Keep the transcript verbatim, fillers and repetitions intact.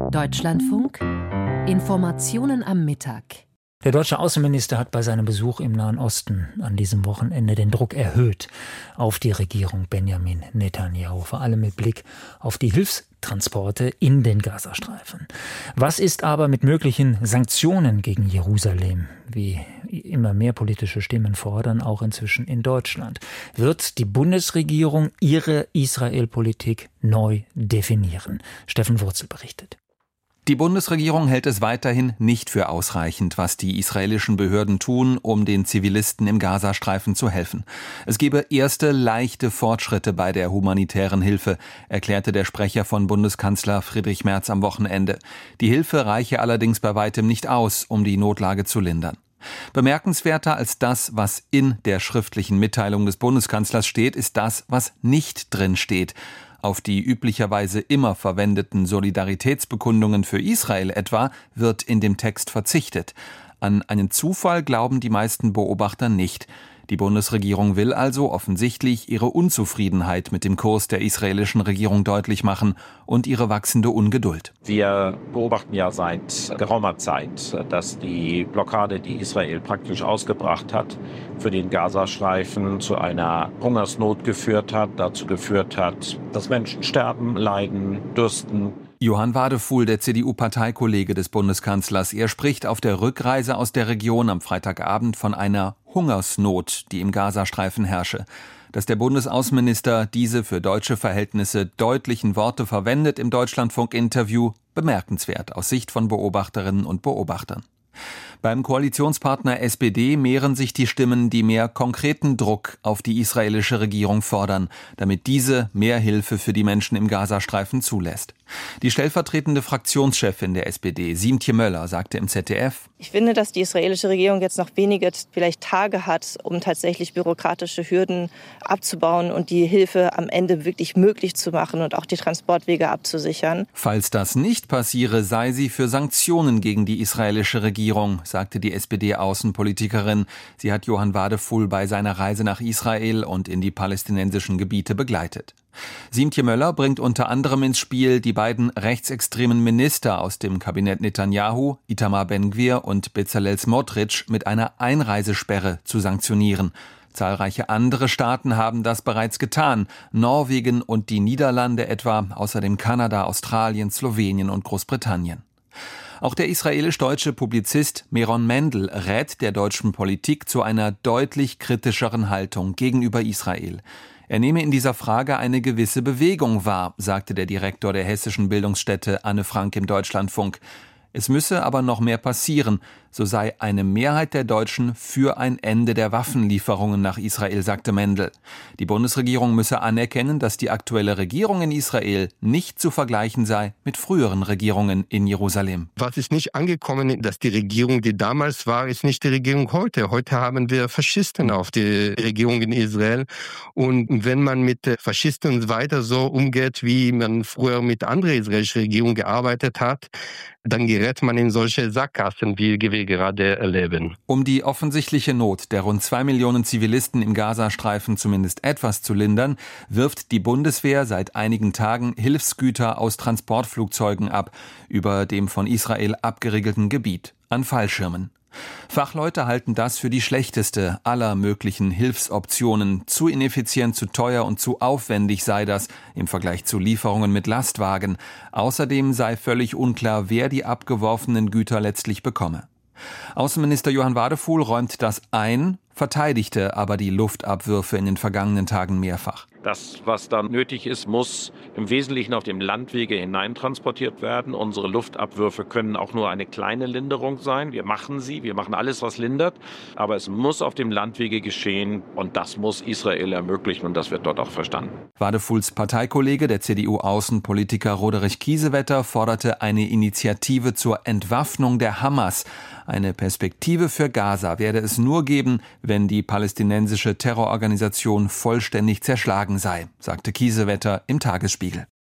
Deutschlandfunk Informationen am Mittag. Der deutsche Außenminister hat bei seinem Besuch im Nahen Osten an diesem Wochenende den Druck erhöht auf die Regierung Benjamin Netanyahu, vor allem mit Blick auf die Hilfstransporte in den Gazastreifen. Was ist aber mit möglichen Sanktionen gegen Jerusalem, wie immer mehr politische Stimmen fordern, auch inzwischen in Deutschland? Wird die Bundesregierung ihre Israel-Politik neu definieren? Steffen Wurzel berichtet. Die Bundesregierung hält es weiterhin nicht für ausreichend, was die israelischen Behörden tun, um den Zivilisten im Gazastreifen zu helfen. Es gebe erste leichte Fortschritte bei der humanitären Hilfe, erklärte der Sprecher von Bundeskanzler Friedrich Merz am Wochenende. Die Hilfe reiche allerdings bei weitem nicht aus, um die Notlage zu lindern. Bemerkenswerter als das, was in der schriftlichen Mitteilung des Bundeskanzlers steht, ist das, was nicht drin steht. Auf die üblicherweise immer verwendeten Solidaritätsbekundungen für Israel etwa wird in dem Text verzichtet. An einen Zufall glauben die meisten Beobachter nicht. Die Bundesregierung will also offensichtlich ihre Unzufriedenheit mit dem Kurs der israelischen Regierung deutlich machen und ihre wachsende Ungeduld. Wir beobachten ja seit geraumer Zeit, dass die Blockade, die Israel praktisch ausgebracht hat, für den Gazastreifen zu einer Hungersnot geführt hat, dazu geführt hat, dass Menschen sterben, leiden, dürsten. Johann Wadefuhl, der C D U-Parteikollege des Bundeskanzlers, er spricht auf der Rückreise aus der Region am Freitagabend von einer Hungersnot, die im Gazastreifen herrsche. Dass der Bundesaußenminister diese für deutsche Verhältnisse deutlichen Worte verwendet im Deutschlandfunk-Interview, bemerkenswert aus Sicht von Beobachterinnen und Beobachtern. Beim Koalitionspartner S P D mehren sich die Stimmen, die mehr konkreten Druck auf die israelische Regierung fordern, damit diese mehr Hilfe für die Menschen im Gazastreifen zulässt. Die stellvertretende Fraktionschefin der S P D, Siemtje Möller, sagte im Z D F: Ich finde, dass die israelische Regierung jetzt noch wenige, vielleicht Tage hat, um tatsächlich bürokratische Hürden abzubauen und die Hilfe am Ende wirklich möglich zu machen und auch die Transportwege abzusichern. Falls das nicht passiere, sei sie für Sanktionen gegen die israelische Regierung, sagte die S P D-Außenpolitikerin. Sie hat Johann Wadefuhl bei seiner Reise nach Israel und in die palästinensischen Gebiete begleitet. Siemtje Möller bringt unter anderem ins Spiel, die beiden rechtsextremen Minister aus dem Kabinett Netanyahu, Itamar Ben-Gvir und Bezalel Smotrich, mit einer Einreisesperre zu sanktionieren. Zahlreiche andere Staaten haben das bereits getan, Norwegen und die Niederlande etwa, außerdem Kanada, Australien, Slowenien und Großbritannien. Auch der israelisch-deutsche Publizist Meron Mendel rät der deutschen Politik zu einer deutlich kritischeren Haltung gegenüber Israel. Er nehme in dieser Frage eine gewisse Bewegung wahr, sagte der Direktor der hessischen Bildungsstätte Anne Frank im Deutschlandfunk. Es müsse aber noch mehr passieren, so sei eine Mehrheit der Deutschen für ein Ende der Waffenlieferungen nach Israel, sagte Mendel. Die Bundesregierung müsse anerkennen, dass die aktuelle Regierung in Israel nicht zu vergleichen sei mit früheren Regierungen in Jerusalem. Was ist nicht angekommen, dass die Regierung, die damals war, ist nicht die Regierung heute. Heute haben wir Faschisten auf die Regierung in Israel. Und wenn man mit Faschisten weiter so umgeht, wie man früher mit anderen israelischen Regierungen gearbeitet hat, dann gerät man in solche Sackgassen, wie wir gerade erleben. Um die offensichtliche Not der rund zwei Millionen Zivilisten im Gazastreifen zumindest etwas zu lindern, wirft die Bundeswehr seit einigen Tagen Hilfsgüter aus Transportflugzeugen ab, über dem von Israel abgeriegelten Gebiet, an Fallschirmen. Fachleute halten das für die schlechteste aller möglichen Hilfsoptionen. Zu ineffizient, zu teuer und zu aufwendig sei das im Vergleich zu Lieferungen mit Lastwagen. Außerdem sei völlig unklar, wer die abgeworfenen Güter letztlich bekomme. Außenminister Johann Wadefuhl räumt das ein, verteidigte aber die Luftabwürfe in den vergangenen Tagen mehrfach. Das, was dann nötig ist, muss im Wesentlichen auf dem Landwege hineintransportiert werden. Unsere Luftabwürfe können auch nur eine kleine Linderung sein. Wir machen sie, wir machen alles, was lindert. Aber es muss auf dem Landwege geschehen und das muss Israel ermöglichen und das wird dort auch verstanden. Wadefuhls Parteikollege, der C D U-Außenpolitiker Roderich Kiesewetter, forderte eine Initiative zur Entwaffnung der Hamas. Eine Perspektive für Gaza werde es nur geben, wenn die palästinensische Terrororganisation vollständig zerschlagen sei, sagte Kiesewetter im Tagesspiegel.